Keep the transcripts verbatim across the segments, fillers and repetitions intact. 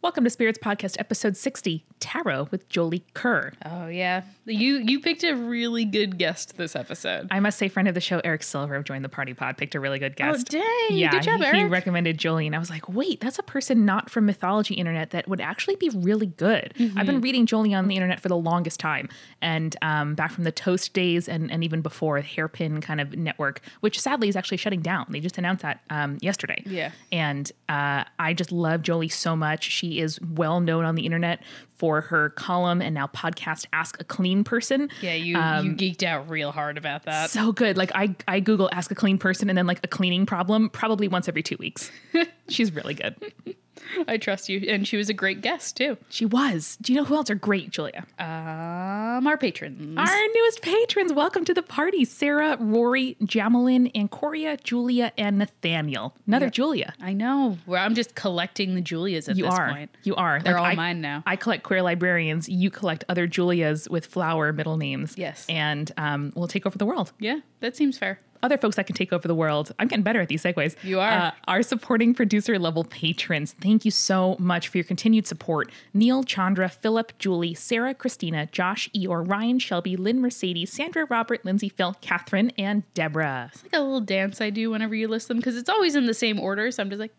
Welcome to Spirits Podcast, episode sixty, Tarot with Jolie Kerr. Oh, yeah. You you picked a really good guest this episode. I must say, friend of the show, Eric Silver of Join the Party Pod, picked a really good guest. Oh, dang. Yeah, good job, he, Eric. he recommended Jolie, and I was like, wait, that's a person not from Mythology Internet that would actually be really good. Mm-hmm. I've been reading Jolie on the internet for the longest time, and um, back from the Toast days and, and even before, the Hairpin kind of network, which sadly is actually shutting down. They just announced that um, yesterday. Yeah. And uh, I just love Jolie so much. She is well known on the internet for her column and now podcast Ask a Clean Person. Yeah, you, um, you geeked out real hard about that. So good. Like I, I Google Ask a Clean Person and then like a cleaning problem probably once every two weeks. She's really good. I trust you. And she was a great guest too. She was. Do you know who else are great, Julia? Um, our patrons. Our newest patrons. Welcome to the party. Sarah, Rory, Jamelin, Ancoria, Julia, and Nathaniel. Another yep. Julia. I know. Well, I'm just collecting the Julias at you this are. point. You are. They're like, all I, mine now. I collect queer librarians. You collect other Julias with flower middle names. Yes. And um, we'll take over the world. Yeah, that seems fair. Other folks that can take over the world. I'm getting better at these segues. You are. Uh, our supporting producer level patrons. Thank you so much for your continued support. Neil, Chandra, Philip, Julie, Sarah, Christina, Josh, Eeyore, Ryan, Shelby, Lynn, Mercedes, Sandra, Robert, Lindsay, Phil, Catherine, and Deborah. It's like a little dance I do whenever you list them because it's always in the same order. So I'm just like,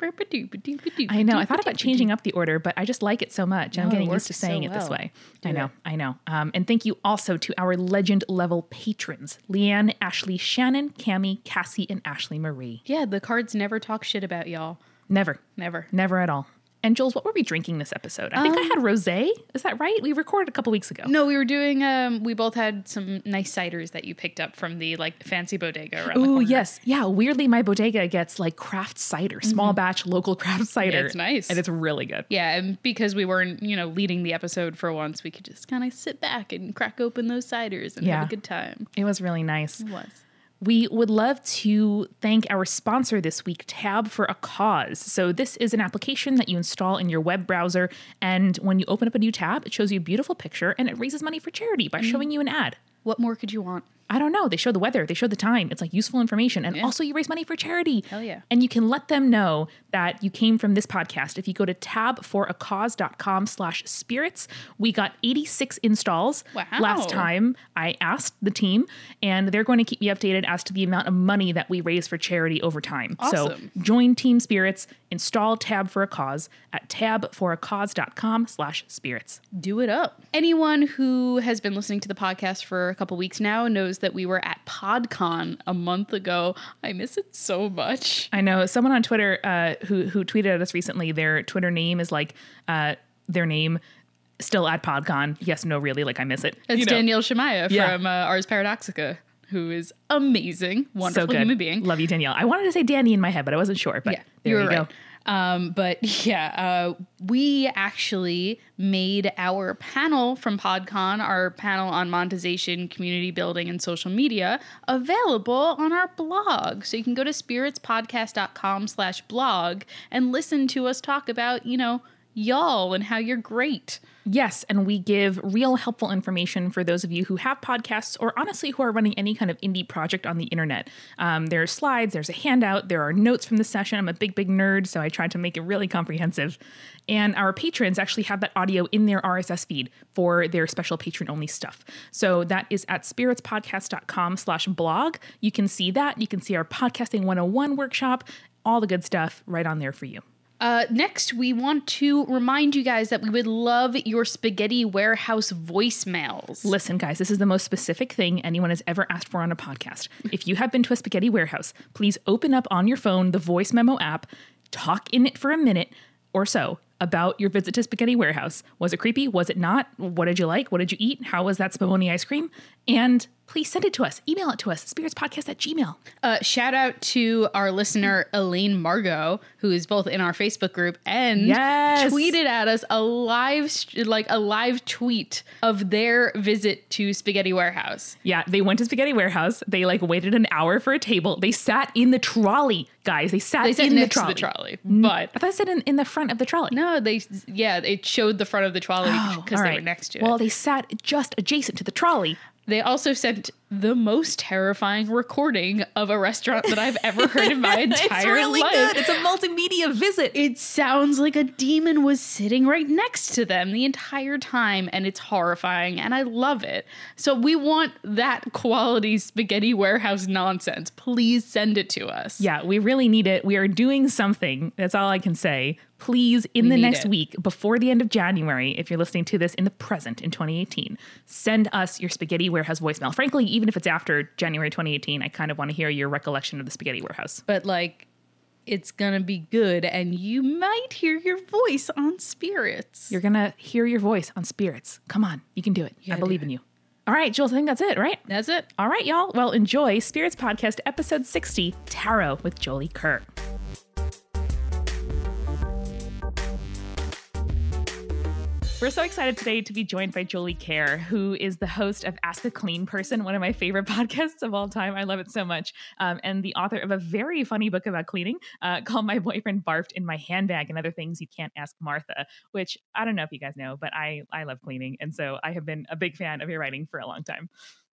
I know. I thought about changing up the order, but I just like it so much. And I'm oh, getting used to saying so it well. this way. Do I know. It. I know. Um, and thank you also to our legend level patrons, Leanne, Ashley, Shannon, Cammie, Cassie, and Ashley Marie. Yeah, the cards never talk shit about y'all. Never. Never. Never at all. And Jules, what were we drinking this episode? I think um, I had rosé. Is that right? We recorded a couple weeks ago. No, we were doing, um, we both had some nice ciders that you picked up from the like fancy bodega around Ooh, the corner. yes. Yeah. Weirdly, my bodega gets like craft cider, small mm-hmm. batch, local craft cider. Yeah, it's nice. And it's really good. Yeah. And because we weren't, you know, leading the episode for once, we could just kind of sit back and crack open those ciders and yeah. have a good time. It was really nice. It was. We would love to thank our sponsor this week, Tab for a Cause. So this is an application that you install in your web browser, and when you open up a new tab, it shows you a beautiful picture, and it raises money for charity by mm. showing you an ad. What more could you want? I don't know. They show the weather. They show the time. It's like useful information. And yeah. also you raise money for charity. Hell yeah. And you can let them know that you came from this podcast. If you go to tabforacause.com slash spirits, we got eighty-six installs wow. last time. I asked the team, and they're going to keep me updated as to the amount of money that we raise for charity over time. Awesome. So join Team Spirits, install Tab for a Cause at tabforacause.com slash spirits. Do it up. Anyone who has been listening to the podcast for a couple weeks now knows that we were at PodCon a month ago. I miss it so much. I know. Someone on Twitter uh, who who tweeted at us recently, their Twitter name is like uh, their name still at PodCon. Yes, no, really, like I miss it. It's you know? Danielle Shemaya yeah. from uh, Ars Paradoxica, who is amazing, wonderful so good. human being. Love you, Danielle. I wanted to say Danny in my head, but I wasn't sure. But yeah, there you you right. go. Um, but yeah, uh, we actually made our panel from PodCon, our panel on monetization, community building, and social media available on our blog. So you can go to spiritspodcast.com slash blog and listen to us talk about, you know, y'all and how you're great. Yes, and we give real helpful information for those of you who have podcasts or honestly who are running any kind of indie project on the internet. Um, there are slides, there's a handout, there are notes from the session. I'm a big, big nerd, so I tried to make it really comprehensive. And our patrons actually have that audio in their R S S feed for their special patron-only stuff. So that is at spiritspodcast.com slash blog. You can see that. You can see our Podcasting one oh one workshop, all the good stuff right on there for you. Uh, next, we want to remind you guys that we would love your Spaghetti Warehouse voicemails. Listen, guys, this is the most specific thing anyone has ever asked for on a podcast. If you have been to a Spaghetti Warehouse, please open up on your phone the voice memo app, talk in it for a minute or so about your visit to Spaghetti Warehouse. Was it creepy? Was it not? What did you like? What did you eat? How was that spumoni ice cream? And please send it to us. Email it to us, spiritspodcast at gmail. Uh, shout out to our listener, Elaine Margot, who is both in our Facebook group and yes. tweeted at us a live, like a live tweet of their visit to Spaghetti Warehouse. Yeah, they went to Spaghetti Warehouse. They like waited an hour for a table. They sat in the trolley, guys. They sat, they sat in next the trolley. to the trolley. But I thought I said in, in the front of the trolley. No, they, yeah, it showed the front of the trolley because oh, they right. were next to it. Well, they sat just adjacent to the trolley. They also sent the most terrifying recording of a restaurant that I've ever heard in my entire it's really life. good. It's a multimedia visit. It sounds like a demon was sitting right next to them the entire time, and it's horrifying, and I love it. So we want that quality spaghetti warehouse nonsense. Please send it to us. Yeah, we really need it. We are doing something. That's all I can say. Please, in We the need next it. week, before the end of January, if you're listening to this in the present in twenty eighteen, send us your Spaghetti Warehouse voicemail. Frankly, even if it's after January twenty eighteen, I kind of want to hear your recollection of the Spaghetti Warehouse. But like, it's gonna be good, and you might hear your voice on Spirits. You're going to hear your voice on Spirits. Come on, you can do it. I believe in you. All right, Jules, I think that's it, right? That's it. All right, y'all. Well, enjoy Spirits Podcast episode sixty, Tarot with Jolie Kerr. We're so excited today to be joined by Jolie Kerr, who is the host of Ask a Clean Person, one of my favorite podcasts of all time. I love it so much. Um, and the author of a very funny book about cleaning uh, called My Boyfriend Barfed in My Handbag and Other Things You Can't Ask Martha, which I don't know if you guys know, but I, I love cleaning. And so I have been a big fan of your writing for a long time.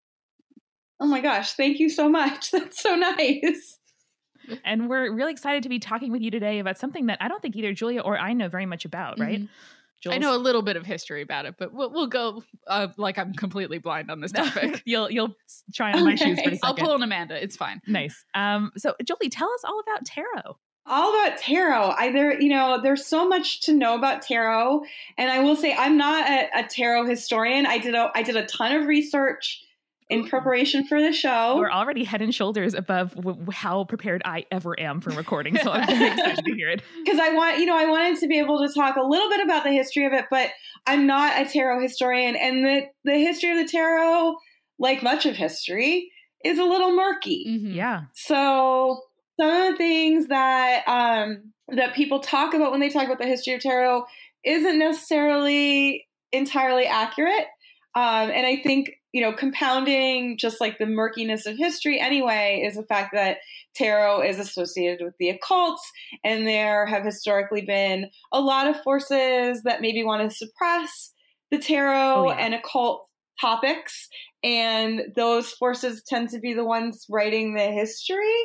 Oh my gosh, thank you so much. That's so nice. And we're really excited to be talking with you today about something that I don't think either Julia or I know very much about, right? Mhm. Jules? I know a little bit of history about it, but we'll, we'll go uh, like I'm completely blind on this topic. you'll you'll try on my Okay. shoes for a second. I'll pull an Amanda. It's fine. Nice. Um, so Jolie, tell us all about tarot. All about tarot. I there, you know, there's so much to know about tarot, and I will say I'm not a, a tarot historian. I did a I did a ton of research in preparation for the show. We're already head and shoulders above w- how prepared I ever am for recording, so I'm very excited to hear it. Because I want, you know, I wanted to be able to talk a little bit about the history of it, but I'm not a tarot historian, and the the history of the tarot, like much of history, is a little murky. Mhm. Yeah. So some of the things that um, that people talk about when they talk about the history of tarot isn't necessarily entirely accurate. Um, and I think, you know, compounding just like the murkiness of history anyway is the fact that tarot is associated with the occult, and there have historically been a lot of forces that maybe want to suppress the tarot Oh, yeah. and occult topics. And those forces tend to be the ones writing the history.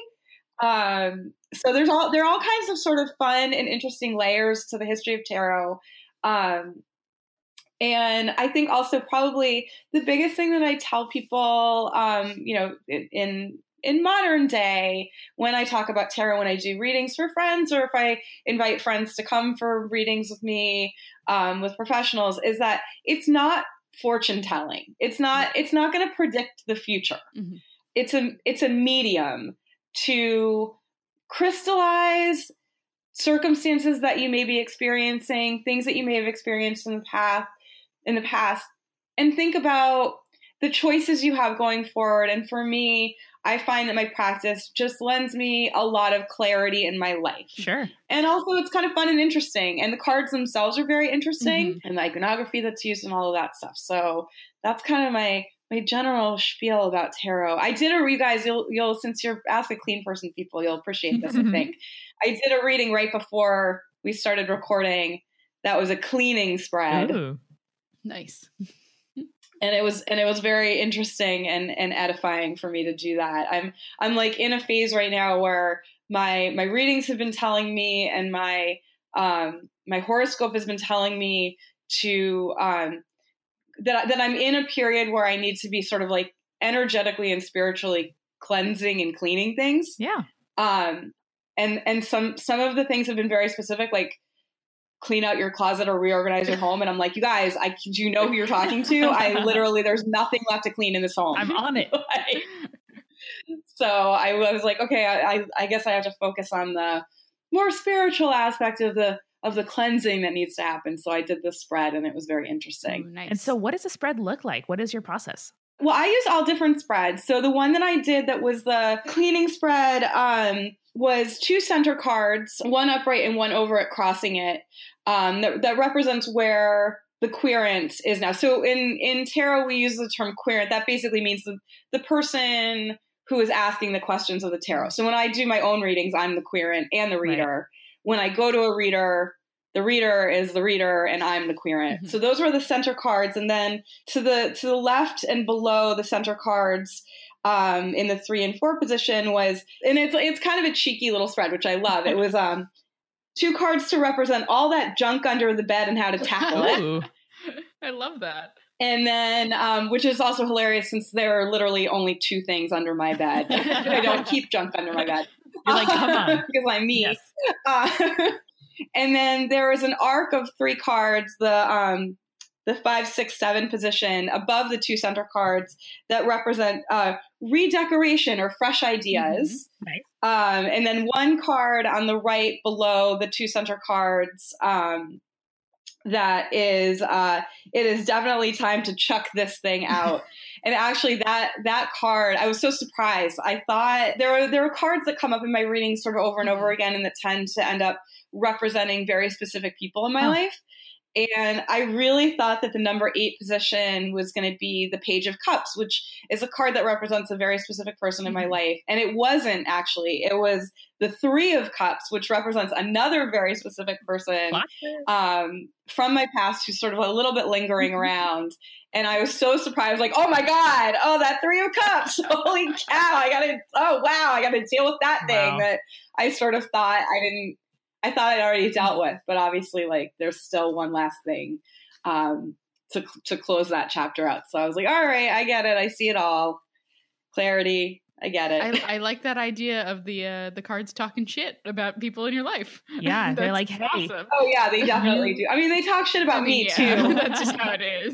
Um, so there's all there are all kinds of sort of fun and interesting layers to the history of tarot. Um, and I think also probably the biggest thing that I tell people, um, you know, in in modern day, when I talk about tarot, when I do readings for friends, or if I invite friends to come for readings with me, um, with professionals, is that it's not fortune telling. It's not. It's not going to predict the future. Mhm. It's a. It's a medium to crystallize circumstances that you may be experiencing, things that you may have experienced in the past, in the past, and think about the choices you have going forward. And for me, I find that my practice just lends me a lot of clarity in my life. Sure. And also it's kind of fun and interesting. And the cards themselves are very interesting, Mhm. and the iconography that's used and all of that stuff. So that's kind of my my general spiel about tarot. I did a, you guys, you'll, you'll, since you're Ask a Clean Person people, you'll appreciate this, I think. I did a reading right before we started recording. That was a cleaning spread. Ooh. Nice. And it was, and it was very interesting and, and edifying for me to do that. I'm, I'm like in a phase right now where my, my readings have been telling me, and my, um, my horoscope has been telling me to, um, that, that I'm in a period where I need to be sort of like energetically and spiritually cleansing and cleaning things. Yeah. Um, and, and some, some of the things have been very specific, like clean out your closet or reorganize your home. And I'm like, you guys, I, do you know who you're talking to? I literally, there's nothing left to clean in this home. I'm on it. Like, so I was like, okay, I, I, I guess I have to focus on the more spiritual aspect of the, of the cleansing that needs to happen. So I did this spread, and it was very interesting. Ooh, nice. And so what does a spread look like? What is your process? Well, I use all different spreads. So the one that I did that was the cleaning spread um, was two center cards, one upright and one over it, crossing it. Um, that, that represents where the querent is now. So in, in tarot, we use the term querent. That basically means the, the person who is asking the questions of the tarot. So when I do my own readings, I'm the querent and the reader. Right. When I go to a reader, the reader is the reader and I'm the querent. Mm-hmm. So those were the center cards. And then to the to the left and below the center cards, um, in the three and four position was, and it's it's kind of a cheeky little spread, which I love. It was um two cards to represent all that junk under the bed and how to tackle it. I love that. And then, um, which is also hilarious since there are literally only two things under my bed. I don't keep junk under my bed. You're like, come on. Because I'm me. Yes. Uh, and then there was an arc of three cards, the um, the five, six, seven position above the two center cards that represent uh, redecoration or fresh ideas. Mm-hmm. Nice. Um, and then one card on the right below the two center cards um, that is, uh, it is definitely time to chuck this thing out. And actually that, that card, I was so surprised. I thought there are, there are cards that come up in my readings sort of over and over again and that tend to end up representing very specific people in my huh. life. And I really thought that the number eight position was going to be the Page of Cups, which is a card that represents a very specific person in my life. And it wasn't actually. It was the Three of Cups, which represents another very specific person um, from my past who's sort of a little bit lingering around. And I was so surprised, like, oh my God, oh, that Three of Cups. Holy cow. I got to, oh, wow, I got to deal with that thing wow. that I sort of thought I didn't. I thought I'd already dealt with, but obviously, like, there's still one last thing um, to to close that chapter out. So I was like, all right, I get it. I see it all. Clarity. I get it. I, I like that idea of the uh, the cards talking shit about people in your life. Yeah, they're like, hey. Awesome. Oh, yeah, they definitely do. I mean, they talk shit about I mean, me, yeah, too. That's just how it is. Uh,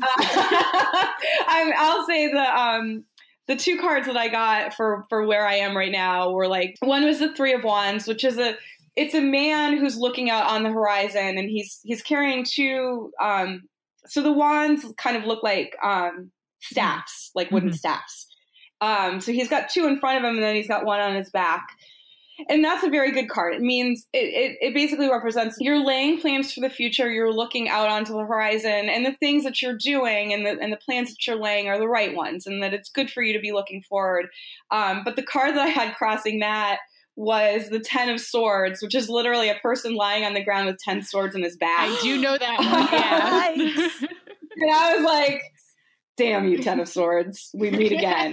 I'm, I'll say the... Um, The two cards that I got for, for where I am right now were like, one was the Three of Wands, which is a, it's a man who's looking out on the horizon and he's, he's carrying two, um, so the wands kind of look like, um, staffs, like wooden mm-hmm. staffs. Um, so he's got two in front of him and then he's got one on his back. And that's a very good card. It means it, it, it basically represents you're laying plans for the future. You're looking out onto the horizon and the things that you're doing and the, and the plans that you're laying are the right ones and that it's good for you to be looking forward. Um, but the card that I had crossing that was the Ten of Swords, which is literally a person lying on the ground with ten swords in his back. I do know that one. Yeah. Nice. And I was like, damn you, Ten of Swords. We meet again.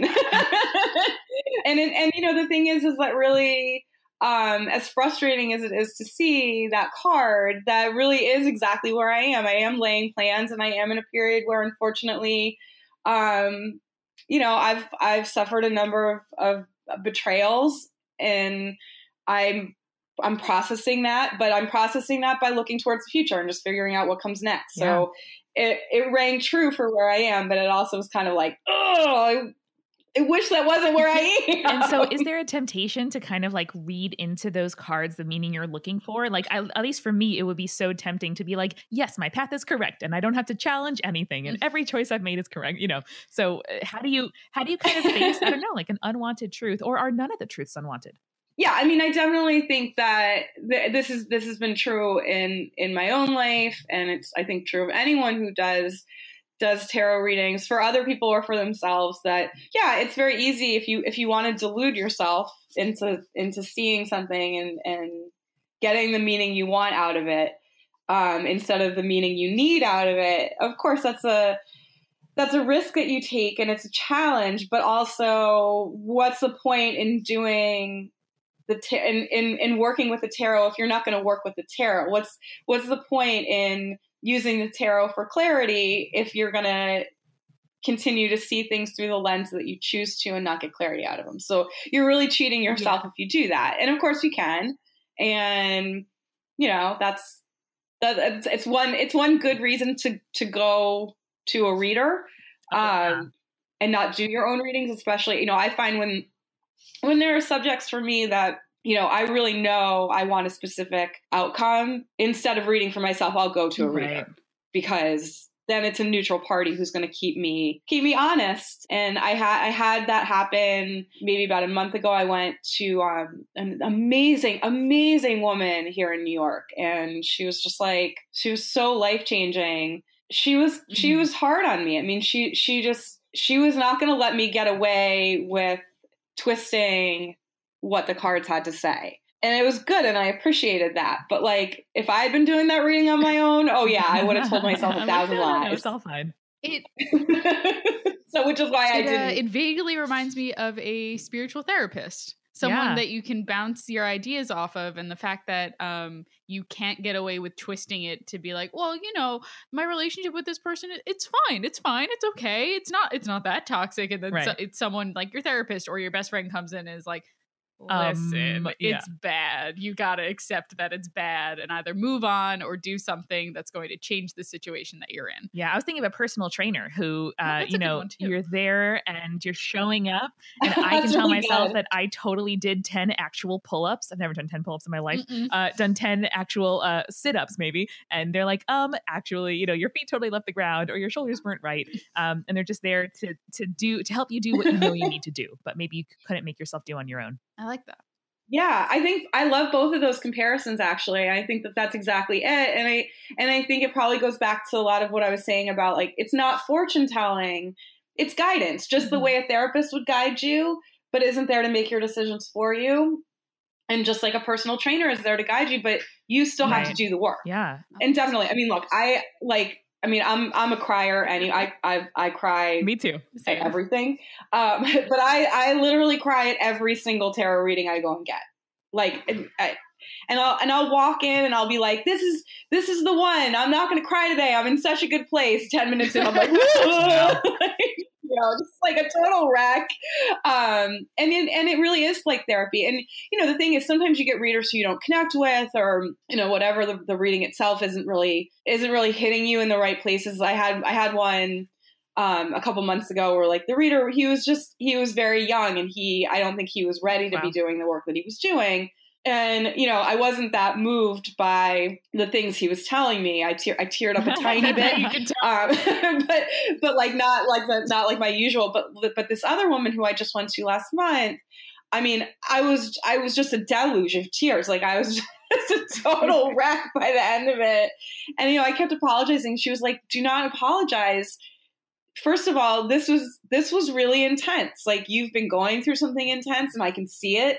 and, and, and, you know, the thing is, is that really... Um, as frustrating as it is to see that card, that really is exactly where I am. I am laying plans and I am in a period where unfortunately, um, you know, I've, I've suffered a number of, of betrayals and I'm, I'm processing that, but I'm processing that by looking towards the future and just figuring out what comes next. Yeah. So it, it rang true for where I am, but it also was kind of like, oh, I wish that wasn't where I am. And so is there a temptation to kind of like read into those cards the meaning you're looking for? Like, I, at least for me, it would be so tempting to be like, yes, my path is correct and I don't have to challenge anything and every choice I've made is correct, you know? So uh, how do you, how do you kind of face, I don't know, like an unwanted truth, or are none of the truths unwanted? Yeah, I mean, I definitely think that th- this is this has been true in in my own life, and it's I think true of anyone who does does tarot readings for other people or for themselves. That yeah, it's very easy if you if you want to delude yourself into into seeing something and and getting the meaning you want out of it um, instead of the meaning you need out of it. Of course, that's a that's a risk that you take, and it's a challenge. But also, what's the point in doing the ta- in, in in working with the tarot if you're not going to work with the tarot? What's what's the point in using the tarot for clarity if you're going to continue to see things through the lens that you choose to and not get clarity out of them? So you're really cheating yourself yeah. if you do that. And of course you can. And you know, that's that it's, it's one it's one good reason to to go to a reader um, oh, yeah. and not do your own readings, especially, you know, I find when when there are subjects for me that, you know, I really know I want a specific outcome, instead of reading for myself, I'll go to a reader right. because then it's a neutral party who's going to keep me keep me honest. And I had I had that happen maybe about a month ago. I went to um, an amazing, amazing woman here in New York, and she was just like, she was so life changing. She was mm-hmm. she was hard on me. I mean, she she just she was not going to let me get away with twisting what the cards had to say. And it was good, and I appreciated that. But like, if I had been doing that reading on my own, oh yeah, I would have told myself a thousand like, lies. No, it's all fine. It, so, which is why I it, uh, didn't. it vaguely reminds me of a spiritual therapist. Someone Yeah. that you can bounce your ideas off of, and the fact that um you can't get away with twisting it to be like, well, you know, my relationship with this person, it's fine, it's fine, it's okay, it's not, it's not that toxic, and then Right. so, it's someone like your therapist or your best friend comes in and is like, listen, Um, yeah. it's bad. You gotta accept that it's bad and either move on or do something that's going to change the situation that you're in. Yeah, I was thinking of a personal trainer who, uh, that's you a good know, one, too. you're there and you're showing up, and I can That's tell really myself good. that I totally did ten actual pull-ups. I've never done ten pull-ups in my life. Mm-mm. Uh, done ten actual uh, sit-ups maybe, and they're like, um, actually, you know, your feet totally left the ground or your shoulders weren't right, um, and they're just there to to do to help you do what you know you need to do, but maybe you couldn't make yourself do on your own. I like that. Yeah, I think I love both of those comparisons. Actually, I think that that's exactly it, and I and I think it probably goes back to a lot of what I was saying about like it's not fortune telling, it's guidance, just the Mhm. way a therapist would guide you, but isn't there to make your decisions for you, and just like a personal trainer is there to guide you, but you still have to Right. do the work. Yeah, And definitely, I mean, look, I like, I mean, I'm I'm a crier, and I I I cry. me too. At Same. everything. Um, but I, I literally cry at every single tarot reading I go and get. Like, and, I, and I'll, and I'll walk in and I'll be like, this is, this is the one. I'm not going to cry today. I'm in such a good place. ten minutes in, I'm like, Yeah. you know, just like a total wreck. Um, and it, and it really is like therapy. And, you know, the thing is sometimes you get readers who you don't connect with, or, you know, whatever, the, the reading itself isn't really, isn't really hitting you in the right places. I had, I had one, um, a couple months ago where like the reader, he was just, he was very young, and he, I don't think he was ready to Wow. be doing the work that he was doing. And, you know, I wasn't that moved by the things he was telling me. I, te- I teared up a tiny bit. You can tell. Um, but but like not like the, not like my usual. But but this other woman who I just went to last month, I mean, I was I was just a deluge of tears. Like I was just a total wreck by the end of it. And you know, I kept apologizing. She was like, "Do not apologize. First of all, this was this was really intense. Like you've been going through something intense, and I can see it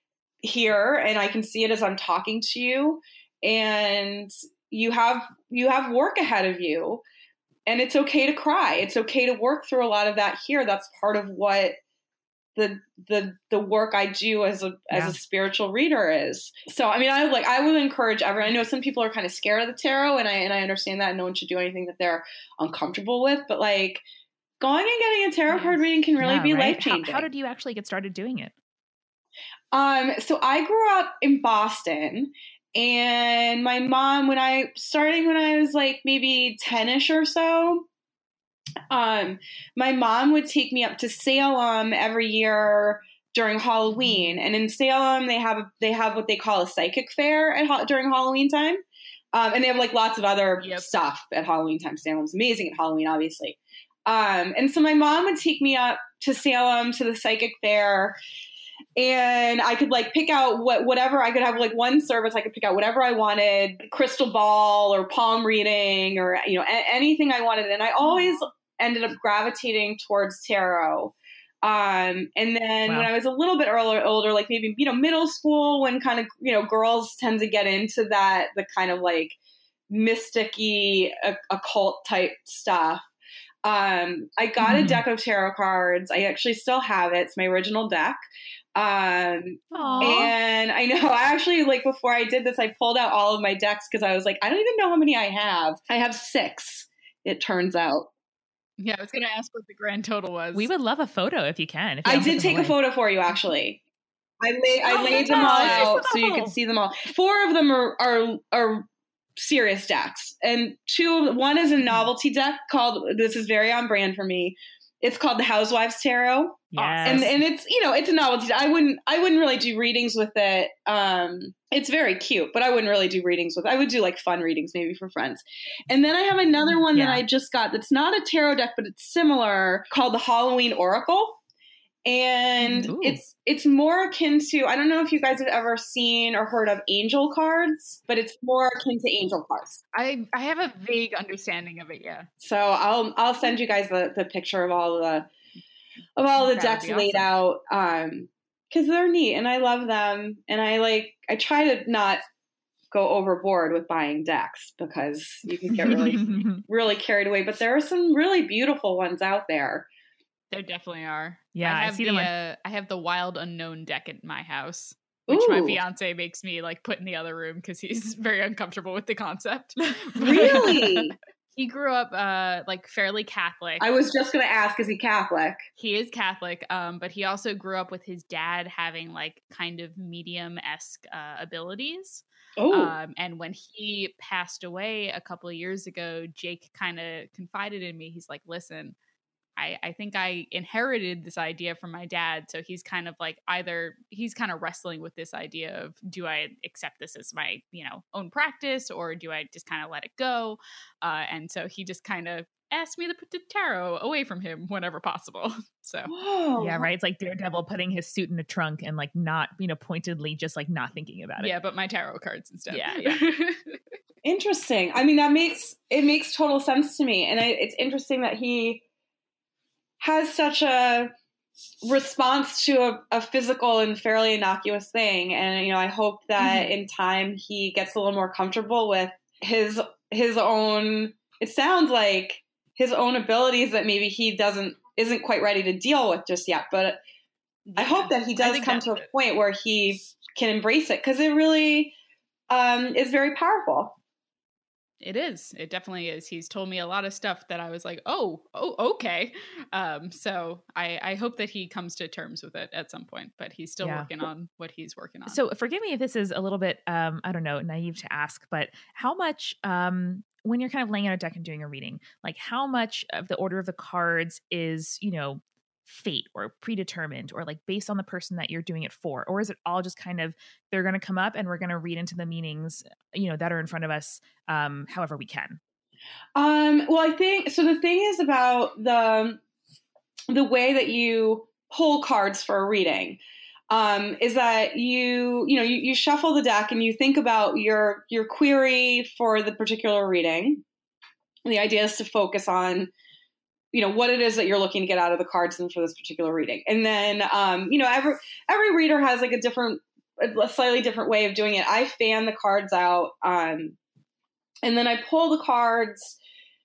here, and I can see it as I'm talking to you. And you have you have work ahead of you." And it's okay to cry. It's okay to work through a lot of that here. That's part of what the the the work I do as a Yeah. as a spiritual reader is. So I mean, I like I would encourage everyone. I know some people are kind of scared of the tarot, and I and I understand that. No one should do anything that they're uncomfortable with. But like going and getting a tarot card reading can really Yeah, be right? life changing. How, how did you actually get started doing it? Um, so I grew up in Boston, and my mom, when I starting when I was like maybe ten-ish or so, um, my mom would take me up to Salem every year during Halloween. And in Salem, they have they have what they call a psychic fair at ha- during Halloween time, um, and they have like lots of other Yep. stuff at Halloween time. Salem's amazing at Halloween, obviously. Um, and so my mom would take me up to Salem to the psychic fair. And I could like pick out what whatever I could have like one service. I could pick out whatever I wanted, crystal ball or palm reading or, you know, a- anything I wanted. And I always ended up gravitating towards tarot. Um, and then Wow. when I was a little bit earlier, older, like maybe, you know, middle school, when kind of, you know, girls tend to get into that, the kind of like mysticky uh, occult type stuff. Um, I got Mhm. a deck of tarot cards. I actually still have it. It's my original deck. Um, Aw. and I know I actually like before I did this, I pulled out all of my decks because I was like, I don't even know how many I have. I have six, it turns out. Yeah, I was gonna ask what the grand total was. We would love a photo if you can. If you I don't give did them take a away. photo for you, actually. I laid I Oh, laid them all that's out nice. so you could see them all. Four of them are are, are serious decks, and two. One is a novelty deck called. This is very on brand for me. It's called the Housewives Tarot. Yes. And and it's, you know, it's a novelty. I wouldn't I wouldn't really do readings with it. Um, it's very cute, but I wouldn't really do readings with. I would do like fun readings maybe for friends. And then I have another one Yeah. that I just got that's not a tarot deck, but it's similar, called the Halloween Oracle. And Ooh. it's it's more akin to, I don't know if you guys have ever seen or heard of angel cards, but it's more akin to angel cards. I I have a vague understanding of it. Yeah. So I'll I'll send you guys the, the picture of all the of all the That would decks be laid awesome. out. Um, because they're neat and I love them. And I like, I try to not go overboard with buying decks because you can get really, really carried away. But there are some really beautiful ones out there. There definitely are. Yeah, I I have see the them on- uh, I have the Wild Unknown deck at my house, which Ooh. my fiance makes me like put in the other room because he's very uncomfortable with the concept. Really? He grew up uh, like fairly Catholic. I was just going to ask, is he Catholic? He is Catholic, um, but he also grew up with his dad having like kind of medium-esque uh, abilities. Oh, Um, and when he passed away a couple of years ago, Jake kind of confided in me. He's like, listen, I, I think I inherited this idea from my dad. So he's kind of like either he's kind of wrestling with this idea of, do I accept this as my, you know, own practice, or do I just kind of let it go? Uh, and so he just kind of asked me to put the tarot away from him whenever possible. So whoa. Yeah, right. It's like Daredevil putting his suit in a trunk and like not, you know, pointedly just like not thinking about it. yeah, but my tarot cards instead. Yeah, yeah. Interesting. I mean, that makes, it makes total sense to me. And I, it's interesting that he has such a response to a, a physical and fairly innocuous thing. And, you know, I hope that Mhm. in time he gets a little more comfortable with his, his own, it sounds like his own abilities that maybe he doesn't, isn't quite ready to deal with just yet. But I Yeah. hope that he I does think come that's to a it. point where he can embrace it, because it really um, is very powerful. It is. It definitely is. He's told me a lot of stuff that I was like, oh, oh, okay. Um, so I, I hope that he comes to terms with it at some point, but he's still Yeah. working on what he's working on. So forgive me if this is a little bit, um, I don't know, naive to ask, but how much, um, when you're kind of laying out a deck and doing a reading, like how much of the order of the cards is, you know, fate or predetermined or like based on the person that you're doing it for? Or is it all just kind of, they're going to come up and we're going to read into the meanings, you know, that are in front of us, um, however we can? Um, well, I think, so the thing is about the, the way that you pull cards for a reading, um, is that you, you know, you, you shuffle the deck and you think about your, your query for the particular reading. And the idea is to focus on, you know, what it is that you're looking to get out of the cards and for this particular reading. And then, um, you know, every, every reader has like a different, a slightly different way of doing it. I fan the cards out, um, and then I pull the cards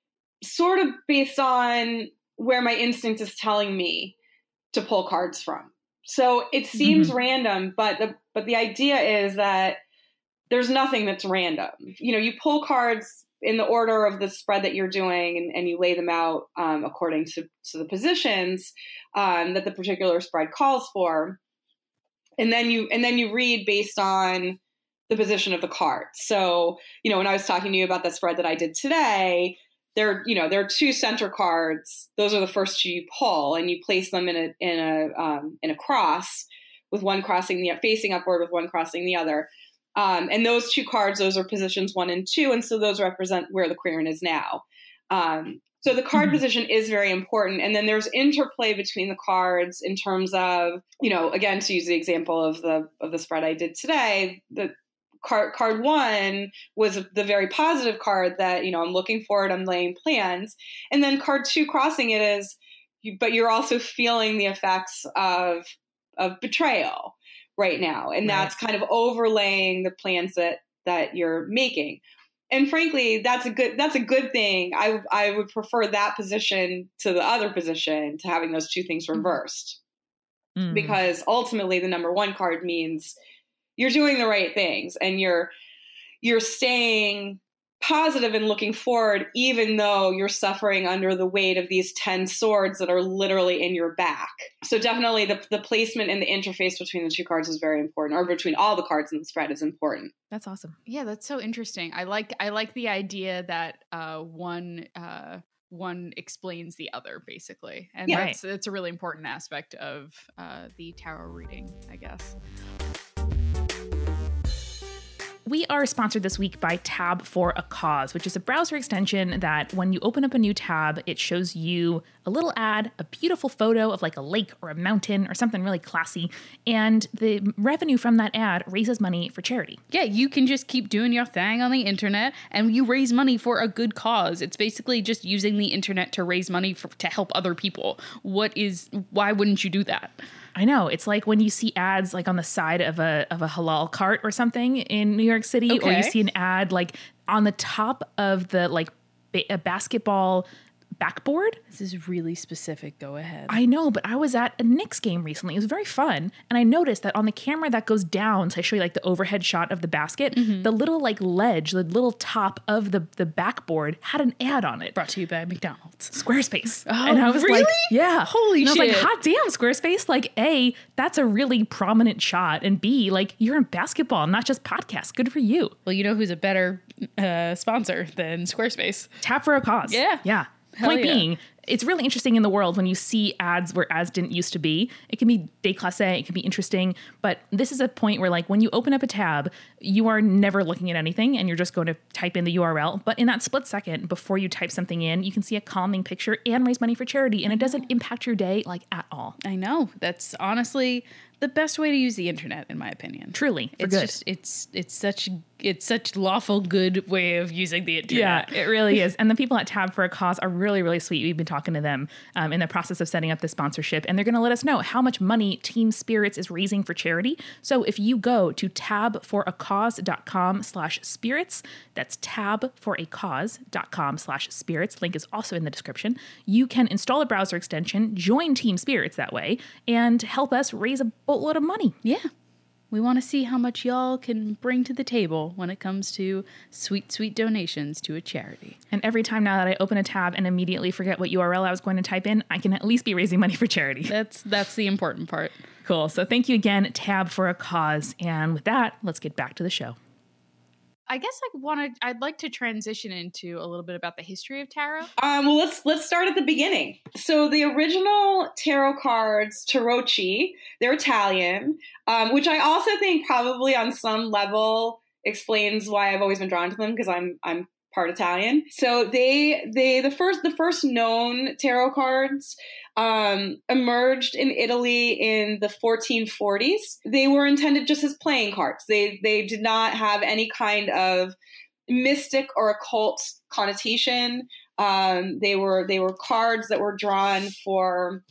sort of based on where my instinct is telling me to pull cards from. So it seems Mm-hmm. random, but the, but the idea is that there's nothing that's random. You know, you pull cards in the order of the spread that you're doing, and, and you lay them out um, according to, to the positions um, that the particular spread calls for. And then you, and then you read based on the position of the card. So, you know, when I was talking to you about the spread that I did today, there, you know, there are two center cards. Those are the first two you pull, and you place them in a, in a, um, in a cross, with one crossing the, facing upward with one crossing the other. Um, and those two cards, those are positions one and two. And so those represent where the querent is now. Um, so the card Mhm. position is very important. And then there's interplay between the cards in terms of, you know, again, to use the example of the, of the spread I did today, the card, card one was the very positive card that, you know, I'm looking forward, I'm laying plans. And then card two crossing it is, you, but you're also feeling the effects of, of betrayal right now. And Right. that's kind of overlaying the plans that, that you're making. And frankly, that's a good, that's a good thing. I, I would prefer that position to the other position, to having those two things reversed, Mm. because ultimately the number one card means you're doing the right things and you're, you're staying positive and looking forward, even though you're suffering under the weight of these ten swords that are literally in your back. So definitely the, the placement and the interface between the two cards is very important, or between all the cards in the spread is important. That's awesome. Yeah, that's so interesting. I like I like the idea that uh, one uh, one explains the other, basically, and Yeah. that's that's a really important aspect of uh, the tarot reading, I guess. We are sponsored this week by Tab for a Cause, which is a browser extension that when you open up a new tab, it shows you a little ad, a beautiful photo of like a lake or a mountain or something really classy. And the revenue from that ad raises money for charity. Yeah, you can just keep doing your thing on the internet and you raise money for a good cause. It's basically just using the internet to raise money for, to help other people. What is, why wouldn't you do that? I know. It's like when you see ads like on the side of a of a halal cart or something in New York City, okay. or you see an ad like on the top of the like ba- a basketball backboard. This is really specific. Go ahead. I know, but I was at a Knicks game recently. It was very fun. And I noticed that on the camera that goes down, so I show you like the overhead shot of the basket, mm-hmm. the little like ledge, the little top of the, the backboard had an ad on it. Brought to you by McDonald's. Squarespace. Oh, and I was really? like, yeah. Holy and shit. I was like, hot damn, Squarespace. Like, A, that's a really prominent shot. And B, like, you're in basketball, not just podcasts. Good for you. Well, you know who's a better uh, sponsor than Squarespace? Tap for a Cause. Yeah. Yeah. Hell Point yeah. being, it's really interesting in the world when you see ads where ads didn't used to be. It can be déclassé, it can be interesting, but this is a point where like when you open up a tab, you are never looking at anything and you're just going to type in the U R L. But in that split second before you type something in, you can see a calming picture and raise money for charity, and it doesn't impact your day like at all. I know. That's honestly the best way to use the internet, in my opinion. Truly, for it's good. just it's it's such it's such lawful good way of using the internet. Yeah, it really is. And the people at Tab for a Cause are really, really sweet. We've been talking to them um, in the process of setting up the sponsorship, and they're going to let us know how much money Team Spirits is raising for charity. So if you go to tabforacause.com slash spirits, that's tabforacause.com slash spirits. Link is also in the description. You can install a browser extension, join Team Spirits that way, and help us raise a boatload of money. Yeah. We want to see how much y'all can bring to the table when it comes to sweet, sweet donations to a charity. And every time now that I open a tab and immediately forget what U R L I was going to type in, I can at least be raising money for charity. That's that's the important part. Cool. So thank you again, Tab for a Cause. And with that, let's get back to the show. I guess I wanted. I'd like to transition into a little bit about the history of tarot. Um, well, let's let's start at the beginning. So the original tarot cards, tarocchi, they're Italian, um, which I also think probably on some level explains why I've always been drawn to them, because I'm I'm part Italian. So they they the first the first known tarot cards um, emerged in Italy in the fourteen forties. They were intended just as playing cards. They they did not have any kind of mystic or occult connotation. Um, they were they were cards that were drawn for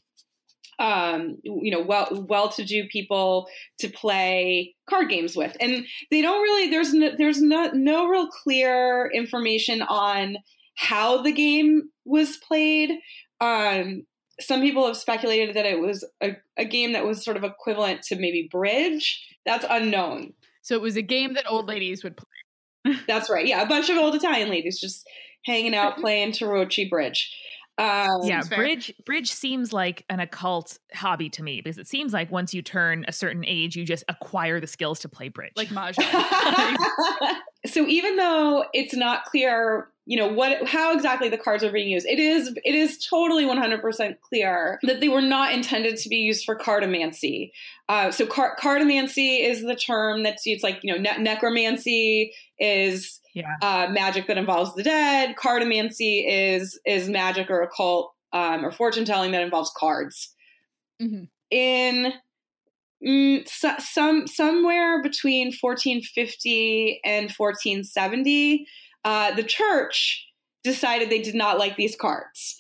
um, you know, well, well-to-do people to play card games with. And they don't really, there's no, there's no, no real clear information on how the game was played. Um, some people have speculated that it was a, a game that was sort of equivalent to maybe bridge. That's unknown. So it was a game that old ladies would play. That's right. Yeah. A bunch of old Italian ladies just hanging out playing tarocchi bridge. Um, yeah, bridge bridge seems like an occult hobby to me, because it seems like once you turn a certain age, you just acquire the skills to play bridge. Like Mahjong. So even though it's not clear, you know, what how exactly the cards are being used, it is it is totally one hundred percent clear that they were not intended to be used for cartomancy. Uh, so car- cartomancy is the term that's used, like, you know, ne- necromancy is yeah. uh, magic that involves the dead. Cartomancy is is magic or occult um, or fortune telling that involves cards. Mm-hmm. In mm, so, some somewhere between fourteen fifty and fourteen seventy, uh, the church decided they did not like these cards,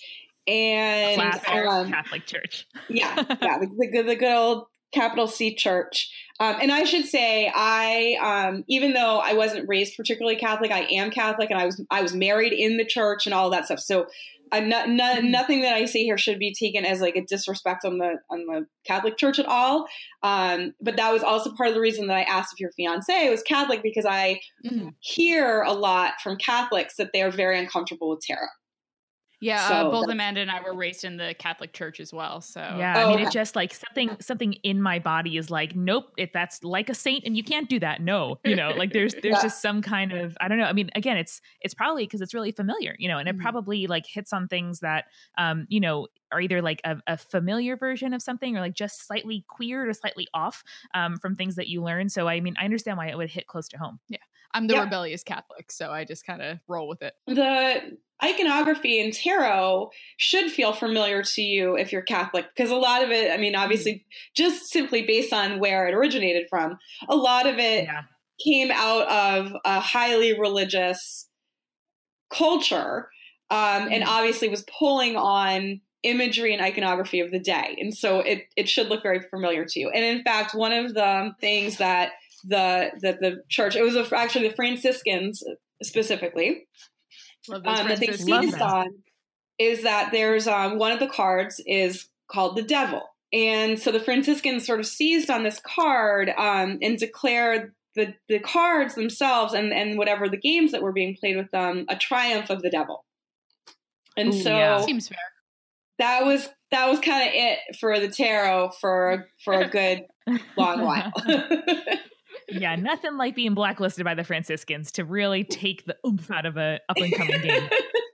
and Classic um, Catholic Church. yeah, yeah, the, the, the good old capital C church. Um, and I should say, I, um, even though I wasn't raised particularly Catholic, I am Catholic, and I was, I was married in the church and all that stuff. So I'm not, no, Mm-hmm. nothing that I say here should be taken as like a disrespect on the, on the Catholic Church at all. Um, but that was also part of the reason that I asked if your fiance was Catholic, because I Mm-hmm. hear a lot from Catholics that they're very uncomfortable with tarot. Yeah, So uh, both that's- Amanda and I were raised in the Catholic Church as well. So Yeah, Oh, I mean, okay. it just like something something in my body is like, nope, if that's like a saint and you can't do that. No, you know, like there's there's Yeah. just some kind of, I don't know. I mean, again, it's it's probably because it's really familiar, you know, and it Mhm. probably like hits on things that, um, you know, are either like a, a familiar version of something or like just slightly queer or slightly off um, from things that you learn. So, I mean, I understand why it would hit close to home. I'm the Yeah. rebellious Catholic, so I just kind of roll with it. The iconography in tarot should feel familiar to you if you're Catholic, because a lot of it, I mean, obviously, just simply based on where it originated from, a lot of it Yeah. came out of a highly religious culture, um, and obviously was pulling on imagery and iconography of the day. And so it, it should look very familiar to you. And in fact, one of the things that the that the church, it was a, actually the Franciscans specifically, Love those um, that they Franciscans. seized on, is that there's um, one of the cards is called the devil. And so the Franciscans sort of seized on this card um, and declared the, the cards themselves and, and whatever the games that were being played with them a triumph of the devil. And Ooh, so yeah. Seems fair. that was that was kind of it for the tarot for for a good long while. Yeah, nothing like being blacklisted by the Franciscans to really take the oomph out of a up and coming game.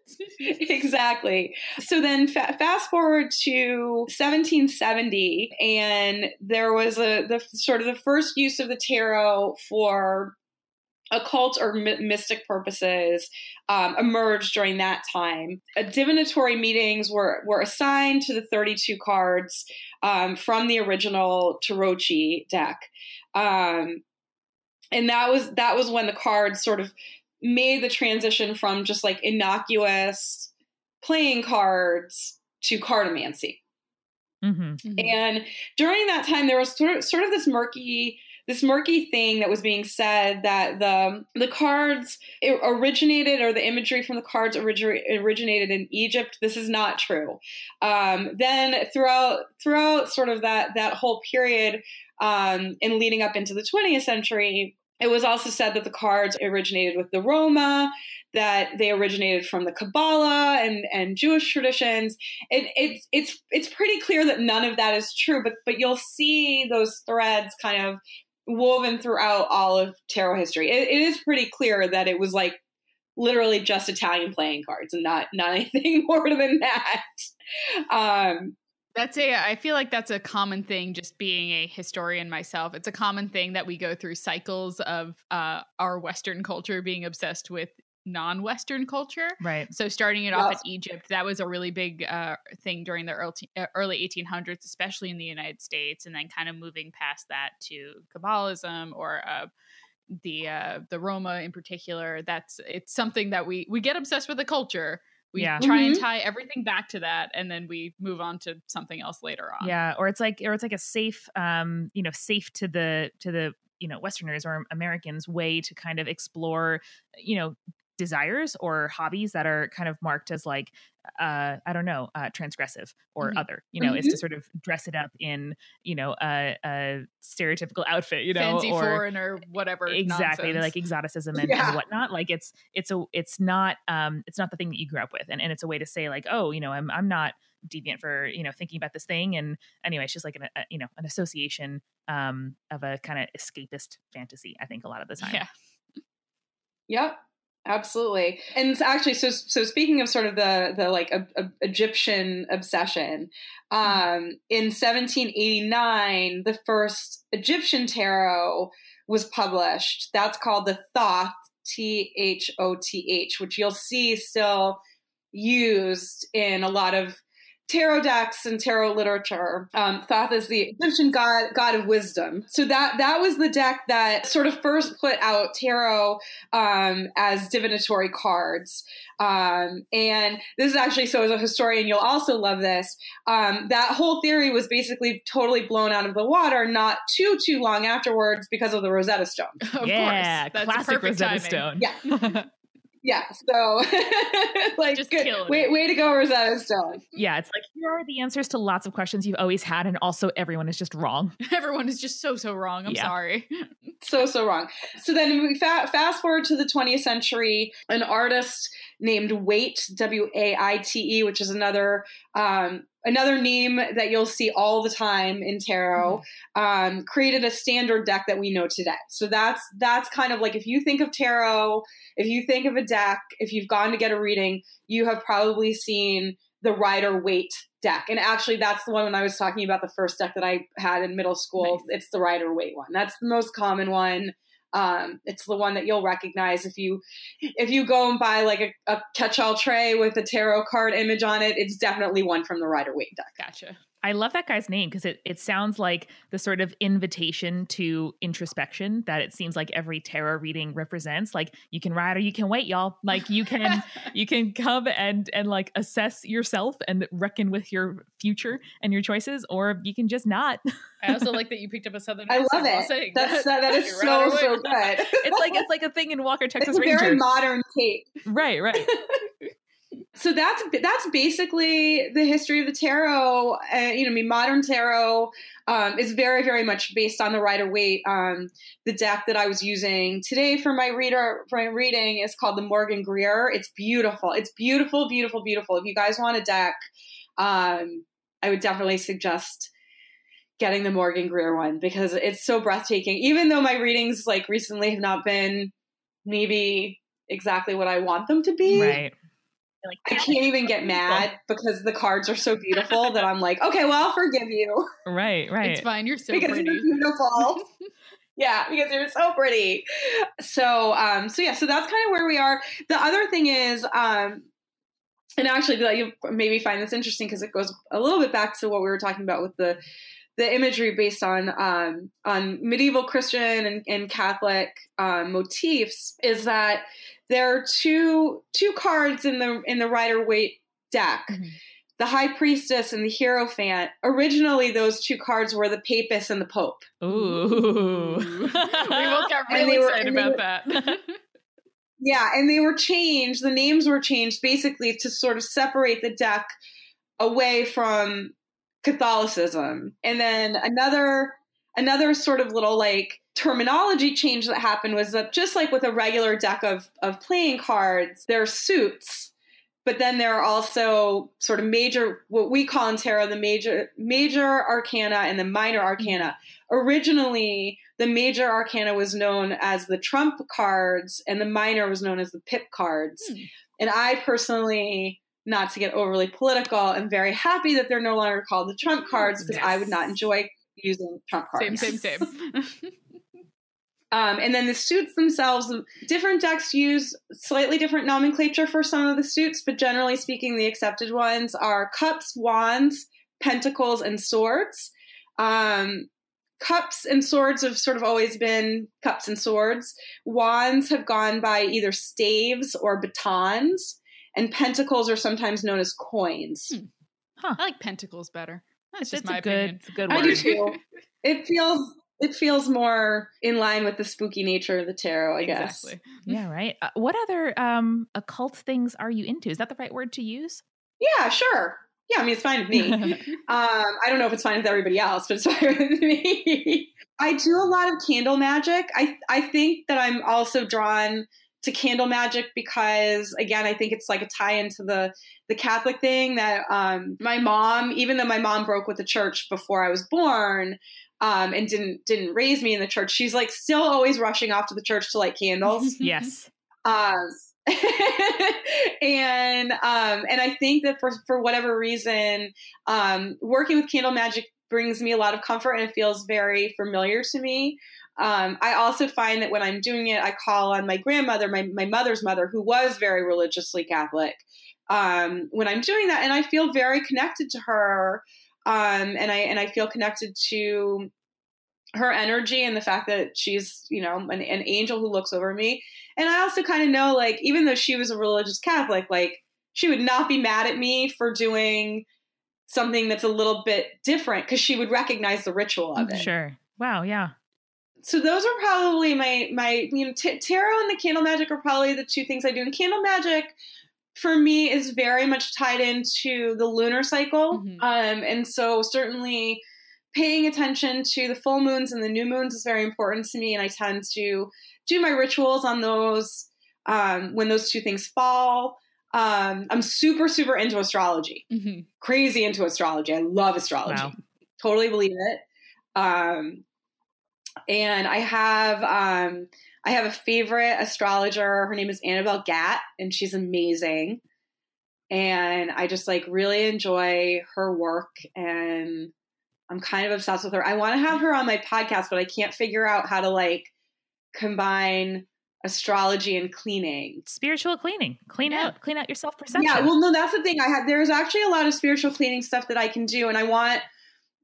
Exactly. So then fa- fast forward to seventeen seventy, and there was a the sort of the first use of the tarot for occult or my- mystic purposes um, emerged during that time. Uh, divinatory meetings were were assigned to the thirty-two cards um, from the original Tarocchi deck. Um, And that was that was when the cards sort of made the transition from just like innocuous playing cards to cartomancy. Mm-hmm. Mhm. And during that time, there was sort of, sort of this murky this murky thing that was being said that the the cards originated, or the imagery from the cards origi- originated in Egypt. This is not true. Um, then throughout throughout sort of that that whole period um, and leading up into the twentieth century, it was also said that the cards originated with the Roma, that they originated from the Kabbalah and, and Jewish traditions. It, it's it's it's pretty clear that none of that is true, but but you'll see those threads kind of woven throughout all of tarot history. It, it is pretty clear that it was like literally just Italian playing cards and not not anything more than that. Um, That's a, I feel like that's a common thing, just being a historian myself. It's a common thing that we go through cycles of uh, our Western culture being obsessed with non-Western culture. Right. So starting it off Yes. at Egypt, that was a really big uh, thing during the early, uh, early eighteen hundreds, especially in the United States, and then kind of moving past that to Kabbalism or uh, the uh, the Roma in particular. That's it's something that we we get obsessed with the culture. We Yeah. try and Mhm. tie everything back to that, and then we move on to something else later on. Yeah, or it's like or it's like a safe um, you know, safe to the to the, you know, Westerners or Americans way to kind of explore, you know, desires or hobbies that are kind of marked as like uh I don't know, uh transgressive or Mhm. other, you know, is Mhm. to sort of dress it up in, you know, a, a stereotypical outfit, you know, Fancy or foreign or whatever. exactly the, nonsense. like exoticism and, Yeah. and whatnot. Like it's it's a it's not um it's not the thing that you grew up with, and, and it's a way to say like, oh, you know, i'm i'm not deviant for, you know, thinking about this thing. And anyway, it's just like an a, you know, an association um of a kind of escapist fantasy, I think, a lot of the time. Yeah. Yep, absolutely. And it's actually, so so speaking of sort of the the like a, a Egyptian obsession, um, in seventeen eighty-nine, the first Egyptian tarot was published. That's called the Thoth, T H O T H, which you'll see still used in a lot of tarot decks and tarot literature. Um, Thoth is the Egyptian god god of wisdom. So that that was the deck that sort of first put out tarot um, as divinatory cards. Um, and this is actually, so as a historian, you'll also love this. Um, that whole theory was basically totally blown out of the water not too, too long afterwards because of the Rosetta Stone. Of Yeah, course. That's classic perfect Rosetta timing. Stone. Yeah. Yeah, so like, Just good. killing way, it. way to go, Rosetta Stone. Yeah, it's like here are the answers to lots of questions you've always had, and also everyone is just wrong. Everyone is just so, so wrong. I'm Yeah. sorry. So, so wrong. So then we fa- fast forward to the twentieth century, an artist named Waite, W A I T E, which is another um, another name that you'll see all the time in tarot, um, created a standard deck that we know today. So that's that's kind of like, if you think of tarot, if you think of a deck, if you've gone to get a reading, you have probably seen the Rider-Waite deck. And actually, that's the one when I was talking about the first deck that I had in middle school. Nice. It's the Rider-Waite one. That's the most common one. Um, it's the one that you'll recognize if you if you go and buy like a, a catch-all tray with a tarot card image on it. It's definitely one from the Rider-Waite deck. Gotcha. I love that guy's name because it, it sounds like the sort of invitation to introspection that it seems like every tarot reading represents. Like you can ride or you can wait, y'all. Like you can you can come and and like assess yourself and reckon with your future and your choices, or you can just not. I also like that you picked up a Southern I accent love while it. saying That's that. that, that is You're so right so away. good. It's like it's like a thing in Walker, Texas It's a Ranger. very modern take. Right, right. So that's that's basically the history of the tarot. Uh, you know, I mean, modern tarot um, is very, very much based on the Rider-Waite. Um, the deck that I was using today for my reader for my reading is called the Morgan Greer. It's beautiful. It's beautiful, beautiful, beautiful. If you guys want a deck, um, I would definitely suggest getting the Morgan Greer one because it's so breathtaking. Even though my readings like recently have not been maybe exactly what I want them to be. Right. Like, I can't even get mad because the cards are so beautiful that I'm like, okay, well, I'll forgive you. Right, right. It's fine. You're so because pretty. you're beautiful. Yeah, because you're so pretty. So, um, so yeah, so that's kind of where we are. The other thing is, um, and actually, you maybe find this interesting because it goes a little bit back to what we were talking about with the the imagery based on um, on medieval Christian and, and Catholic um, motifs. Is that there are two two cards in the in the Rider-Waite deck, mm-hmm. the High Priestess and the Hierophant. Originally, those two cards were the Papist and the Pope. Ooh, we both got really were, excited about were, that. Yeah, and they were changed. The names were changed basically to sort of separate the deck away from Catholicism. And then another another sort of little like terminology change that happened was that just like with a regular deck of, of playing cards, there are suits, but then there are also sort of major, what we call in tarot, the major major arcana and the minor arcana. Originally, the major arcana was known as the trump cards and the minor was known as the pip cards. Hmm. And I personally, not to get overly political, I'm very happy that they're no longer called the trump cards because yes. I would not enjoy using trump cards. Same, same, same. Um, and then the suits themselves, different decks use slightly different nomenclature for some of the suits, but generally speaking, the accepted ones are cups, wands, pentacles, and swords. Um, cups and swords have sort of always been cups and swords. Wands have gone by either staves or batons, and pentacles are sometimes known as coins. Hmm. Huh. I like pentacles better. That's just it's my a good, opinion. It's a good word. I do too. It feels... It feels more in line with the spooky nature of the tarot, I guess. Exactly. Yeah, right. Uh, what other um, occult things are you into? Is that the right word to use? Yeah, sure. Yeah, I mean, it's fine with me. um, I don't know if it's fine with everybody else, but it's fine with me. I do a lot of candle magic. I I think that I'm also drawn to candle magic because, again, I think it's like a tie into the the Catholic thing that um, my mom, even though my mom broke with the church before I was born, Um, and didn't didn't raise me in the church, she's like still always rushing off to the church to light candles. Yes. Um, and um, and I think that for for whatever reason, um, working with candle magic brings me a lot of comfort and it feels very familiar to me. Um, I also find that when I'm doing it, I call on my grandmother, my my mother's mother, who was very religiously Catholic. Um, when I'm doing that, and I feel very connected to her. Um, and I and I feel connected to her energy and the fact that she's, you know, an, an angel who looks over me. And I also kind of know, like, even though she was a religious Catholic, like, she would not be mad at me for doing something that's a little bit different because she would recognize the ritual of it. Sure. Wow. Yeah. So those are probably my, my you know, t- tarot and the candle magic are probably the two things I do. And candle magic for me is very much tied into the lunar cycle. Mm-hmm. Um, and so certainly paying attention to the full moons and the new moons is very important to me. And I tend to do my rituals on those um, when those two things fall. Um, I'm super, super into astrology, mm-hmm. crazy into astrology. I love astrology. Wow. Totally believe it. Um, and I have, um, I have a favorite astrologer. Her name is Annabelle Gatt, and she's amazing. And I just like really enjoy her work, and I'm kind of obsessed with her. I want to have her on my podcast, but I can't figure out how to like combine astrology and cleaning. Spiritual cleaning. Clean yeah. out, clean out your self-perception. Yeah, well, no, that's the thing. I had there's actually a lot of spiritual cleaning stuff that I can do, and I want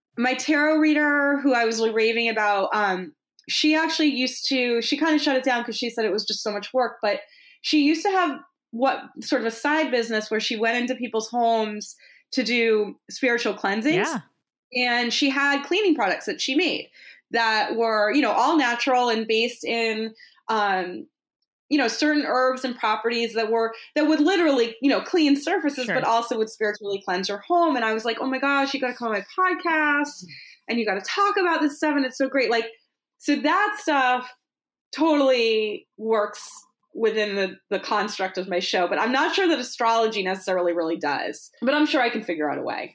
my tarot reader, who I was raving about, um, she actually used to, she kind of shut it down because she said it was just so much work, but she used to have what sort of a side business where she went into people's homes to do spiritual cleansings. Yeah. And she had cleaning products that she made that were, you know, all natural and based in, um, you know, certain herbs and properties that were, that would literally, you know, clean surfaces, Sure. but also would spiritually cleanse your home. And I was like, oh my gosh, you got to come on my podcast and you got to talk about this stuff. And it's so great. Like, so that stuff totally works within the, the construct of my show, but I'm not sure that astrology necessarily really does, but I'm sure I can figure out a way.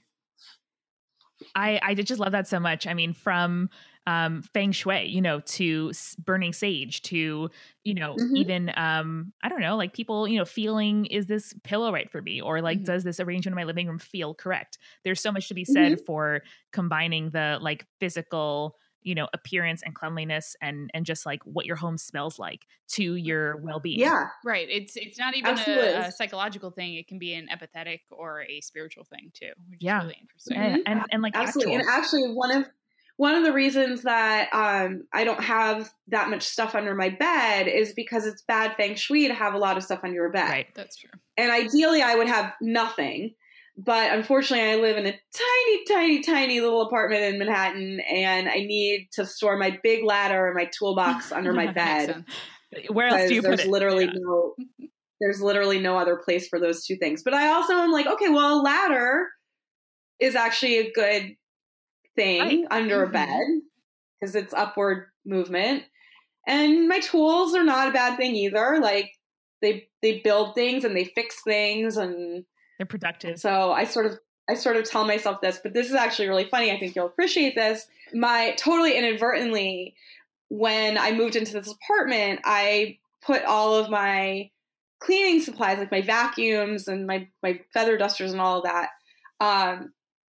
I, I did just love that so much. I mean, from um, feng shui, you know, to s- burning sage, to, you know, Mhm. even, um, I don't know, like people, you know, feeling, is this pillow right for me? Or like, Mhm. does this arrangement in my living room feel correct? There's so much to be said for combining the like physical, you know, appearance and cleanliness and, and just like what your home smells like to your well-being. Yeah. Right. It's it's not even Absolutely. a, a psychological thing. It can be an empathetic or a spiritual thing too, which Yeah. is really interesting. And, Mhm. and, and like Absolutely. actual. And actually one of, one of the reasons that um, I don't have that much stuff under my bed is because it's bad feng shui to have a lot of stuff under your bed. Right. That's true. And ideally I would have nothing. But unfortunately, I live in a tiny, tiny, tiny little apartment in Manhattan, and I need to store my big ladder and my toolbox under my Makes bed. sense. Where else do you Because put there's it? literally Yeah. no, there's literally no other place for those two things. But I also am like, okay, well, a ladder is actually a good thing Right. under a Mhm. bed because it's upward movement. And my tools are not a bad thing either. Like they they build things and they fix things, and They're productive. so I sort of I sort of tell myself this, but this is actually really funny. I think you'll appreciate this. My totally inadvertently, when I moved into this apartment, I put all of my cleaning supplies, like my vacuums and my, my feather dusters and all of that, um,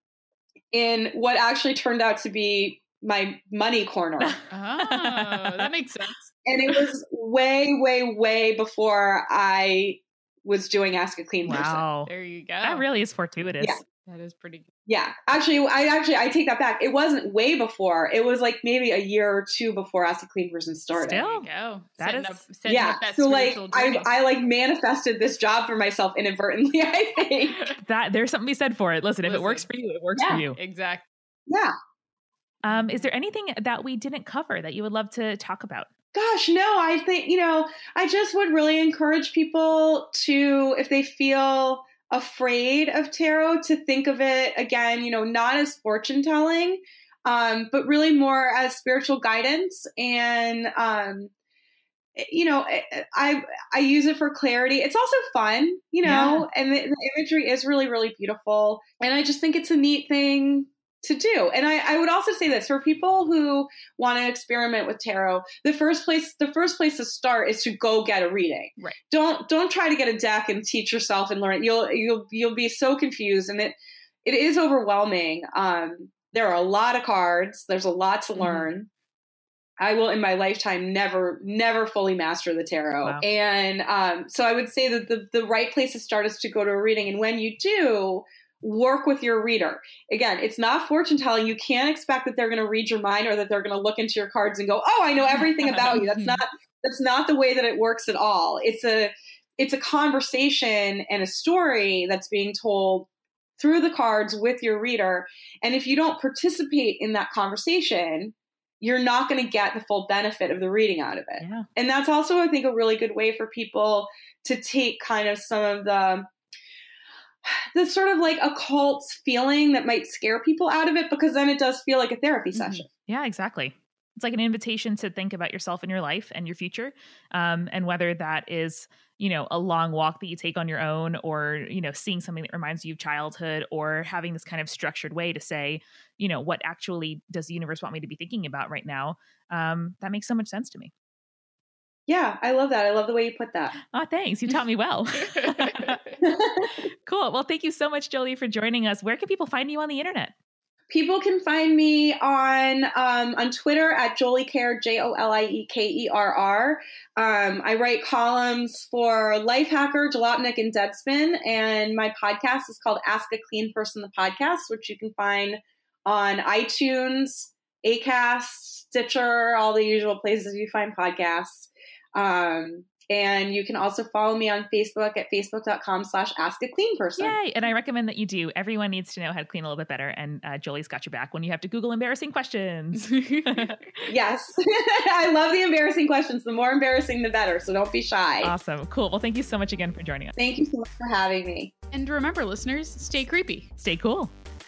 in what actually turned out to be my money corner. Oh, that makes sense. And it was way, way, way before I was doing Ask a Clean Person. Wow. There you go. That really is fortuitous. Yeah. That is pretty good. Yeah, actually, I actually I take that back. It wasn't way before. It was like maybe a year or two before Ask a Clean Person started. Still? There you go. That setting is- up, setting Yeah, up that so like spiritual I journey. I like manifested this job for myself inadvertently. I think. That there's something to be said for it. Listen, if it Listen. works for you, it works Yeah. for you. Exactly. Yeah. Um, is there anything that we didn't cover that you would love to talk about? Gosh, no. I think you know. I just would really encourage people to, if they feel afraid of tarot, to think of it again. You know, not as fortune telling, um, but really more as spiritual guidance. And um, you know, I I use it for clarity. It's also fun, you know, and the, the imagery is really, really beautiful. And I just think it's a neat thing to do. And I, I would also say this for people who want to experiment with tarot, the first place, the first place to start is to go get a reading. Right. Don't, don't try to get a deck and teach yourself and learn it. You'll, you'll, you'll be so confused, and it, it is overwhelming. Um, there are a lot of cards. There's a lot to learn. Mm-hmm. I will in my lifetime never, never fully master the tarot. Wow. And, um, so I would say that the, the right place to start is to go to a reading. And when you do, work with your reader. Again, it's not fortune telling. You can't expect that they're going to read your mind or that they're going to look into your cards and go, "Oh, I know everything about you." That's not that's not the way that it works at all. It's a it's a conversation and a story that's being told through the cards with your reader. And if you don't participate in that conversation, you're not going to get the full benefit of the reading out of it. Yeah. And that's also, I think, a really good way for people to take kind of some of the the sort of like occult feeling that might scare people out of it, because then it does feel like a therapy session. Yeah, exactly. It's like an invitation to think about yourself and your life and your future. Um, and whether that is, you know, a long walk that you take on your own, or, you know, seeing something that reminds you of childhood, or having this kind of structured way to say, you know, what actually does the universe want me to be thinking about right now? Um, that makes so much sense to me. Yeah, I love that. I love the way you put that. Oh, thanks. You taught me well. Cool. Well, thank you so much, Jolie, for joining us. Where can people find you on the internet? People can find me on um, on Twitter at Joliekerr, J O L I E K E R R. Um, I write columns for Lifehacker, Jalopnik, and Deadspin, and my podcast is called Ask a Clean Person, the podcast, which you can find on iTunes, Acast, Stitcher, all the usual places you find podcasts. Um, and you can also follow me on Facebook at facebook.com slash ask a clean person. Yay! And I recommend that you do. Everyone needs to know how to clean a little bit better. And uh, Jolie's got your back when you have to Google embarrassing questions. Yes. I love the embarrassing questions. The more embarrassing, the better. So don't be shy. Awesome. Cool. Well, thank you so much again for joining us. Thank you so much for having me. And remember, listeners, stay creepy. Stay cool.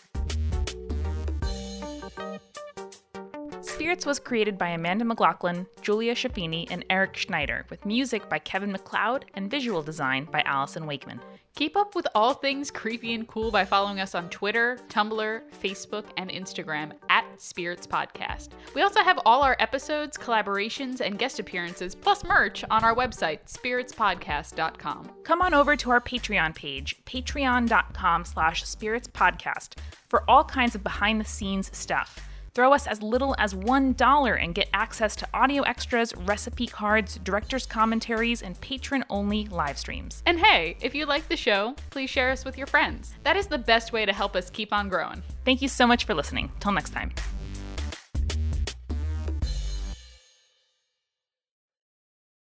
Spirits was created by Amanda McLaughlin, Julia Schaffini, and Eric Schneider, with music by Kevin MacLeod and visual design by Allison Wakeman. Keep up with all things creepy and cool by following us on Twitter, Tumblr, Facebook, and Instagram at Spirits Podcast. We also have all our episodes, collaborations, and guest appearances, plus merch on our website, spirits podcast dot com. Come on over to our Patreon page, patreon.com slash spiritspodcast, for all kinds of behind-the-scenes stuff. Throw us as little as one dollar and get access to audio extras, recipe cards, director's commentaries, and patron-only live streams. And hey, if you like the show, please share us with your friends. That is the best way to help us keep on growing. Thank you so much for listening. Till next time.